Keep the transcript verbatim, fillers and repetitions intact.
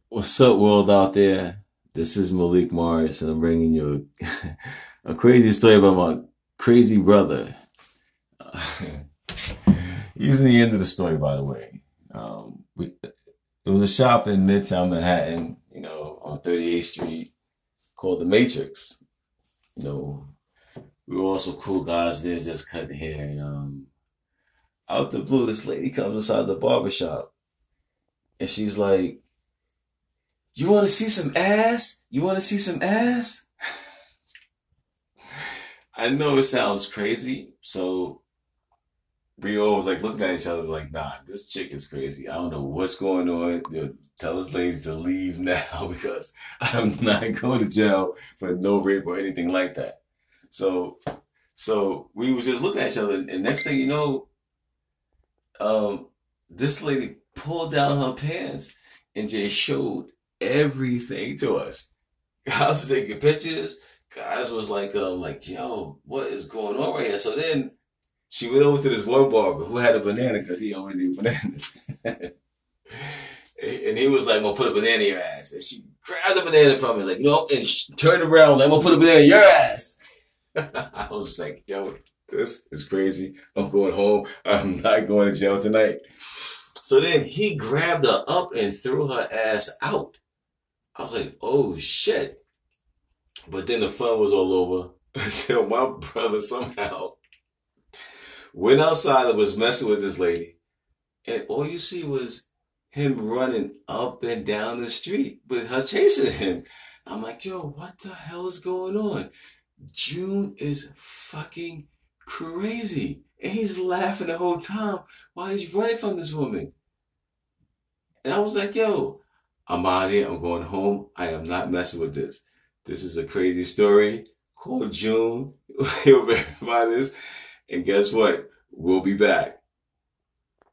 What's up, world out there? This is Malik Morris, and I'm bringing you a, a crazy story about my crazy brother. Here's the end of the story, by the way. Um, we, it was a shop in Midtown Manhattan, you know, on thirty-eighth Street called The Matrix. You know, we were also cool guys there, just cutting hair. And um, out the blue, this lady comes inside the barber shop, and she's like, "You want to see some ass? You want to see some ass?" I know it sounds crazy, so we all was like looking at each other like, "Nah, this chick is crazy. I don't know what's going on. They'll tell this lady to leave now because I'm not going to jail for no rape or anything like that." So, so we was just looking at each other, and next thing you know, um, this lady pulled down her pants and just showed everything to us. I was taking pictures. Guys was like, um, like, "Yo, what is going on right here?" So then she went over to this one barber who had a banana because he always eat bananas. And he was like, "I'm gonna put a banana in your ass." And she grabbed the banana from me, like, "No," and she turned around, like, "I'm gonna put a banana in your ass." I was like, "Yo, this is crazy. I'm going home. I'm not going to jail tonight." So then he grabbed her up and threw her ass out. I was like, "Oh shit." But then the fun was all over. So my brother somehow went outside and was messing with this lady. And all you see was him running up and down the street with her chasing him. I'm like, "Yo, what the hell is going on?" June is fucking crazy. And he's laughing the whole time while he's running from this woman. And I was like, "Yo, I'm out of here. I'm going home. I am not messing with this. This is a crazy story. Call June. He'll verify this. And guess what? We'll be back."